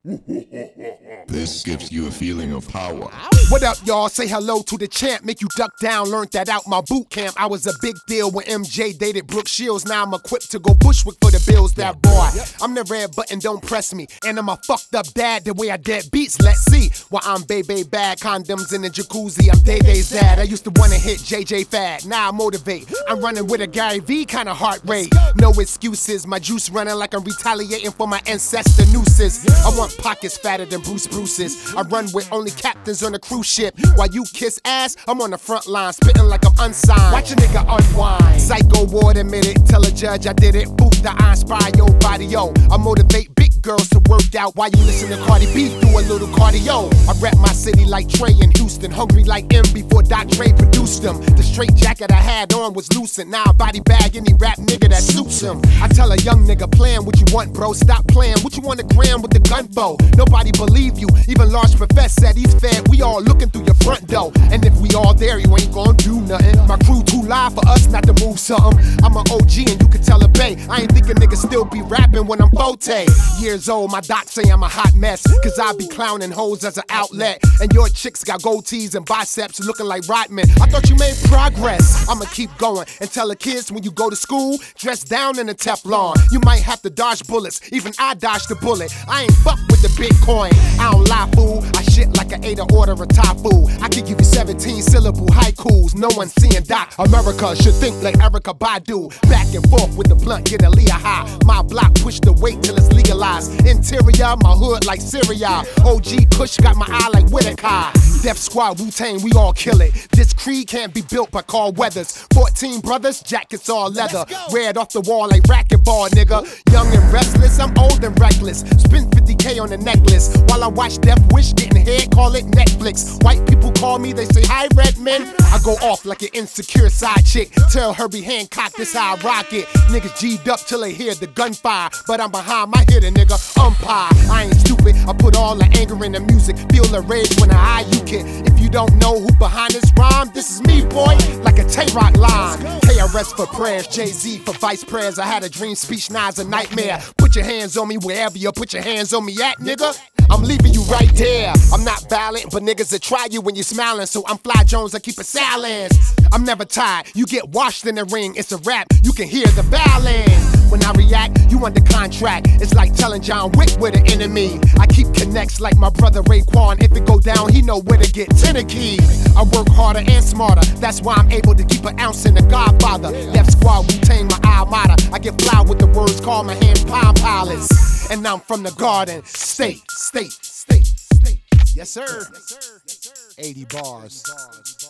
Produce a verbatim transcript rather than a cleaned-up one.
This gives you a feeling of power. What up, y'all? Say hello to the champ. Make you duck down. Learned that out my boot camp. I was a big deal when M J dated Brooke Shields. Now I'm equipped to go Bushwick for the Bills. That boy, I'm the red button, don't press me. And I'm a fucked up dad the way I dead beats. Let's see. While I'm baby bad, condoms in the jacuzzi. I'm Day-Day's dad. I used to wanna hit J J Fad. Now I motivate. I'm running with a Gary V kind of heart rate. No excuses. My juice running like I'm retaliating for my ancestor nooses. I want pockets fatter than Bruce Bruce's. I run with only captains on a cruise ship. While you kiss ass, I'm on the front line, spitting like I'm unsigned. Watch a nigga unwind. Psycho ward admitted. Tell a judge I did it. Boot the I inspire your body, yo. I motivate big girls to work out while you listen to Cardi B do a little cardio. I rep my city like Trey in Houston. Hungry like M before Doc Dre produced them. The straight jacket I had on was loosened. Now I body bag any rap nigga that suits him. I tell a young nigga, plan what you want, bro. Stop playing. What you want to gram with the gun for? Nobody believe you. Even Large Professor said he's fed. We all looking through your front door. And if we all there, you ain't gonna do nothing. My crew too live for us not to move something. I'm an O G and you can tell a bay. I ain't think a nigga still be rapping when I'm forte. Years old, my doc say I'm a hot mess. Cause I be clowning hoes as an outlet. And your chicks got gold tees and biceps looking like Rodman. I thought you made progress. I'ma keep going and tell the kids when you go to school, dress down in a Teflon. You might have to dodge bullets. Even I dodged the bullet. I ain't fuck with the Bitcoin. I don't lie, fool. I shit like an Ada order of Thai food. I can give you seventeen syllable haikus. No one seeing Doc. America should think like Erykah Badu. Back and forth with the blunt, get a Leah high. My block push the weight till it's legalized. Interior, my hood like Syria. O G Kush got my eye like Whitaker. Death Squad, Wu-Tang, we all kill it. This creed can't be built by Carl Weathers. fourteen brothers, jackets all leather. Red off the wall like racquetball, nigga. Young and restless, I'm old and reckless. Spend fifty K on a necklace. While I watch Death Wish getting head, call it Netflix. White people call me, they say, hi, Redman. I go off like an insecure side chick. Tell Herbie Hancock this how I rock it. Niggas G'd up till they hear the gunfire. But I'm behind my hitter, nigga, umpire. I ain't stupid, I put all the anger in the music. Feel the rage when I eye you kid. If you don't know who behind this rhyme, this is me, boy, like a Tay-Rock line. K R S for prayers, Jay-Z for vice prayers. I had a dream speech, now it's a nightmare. Put your hands on me wherever you put your hands on me at, nigga. I'm leaving you right there. I'm not violent, but niggas that try you when you're smiling. So I'm Fly Jones, I keep it silent. I'm never tired, you get washed in the ring. It's a rap, you can hear the balance. When I react, you under contract. It's like telling John Wick we're the enemy. I keep connects like my brother Raekwon. If it go down, he know where to get Tennessee. I work harder and smarter. That's why I'm able to keep an ounce in the Godfather. Death Squad, Wu-Tang, my alma. I get fly with the words, call my hand Palm Pilots. And I'm from the Garden State, state, state, state. Yes, sir. eighty bars.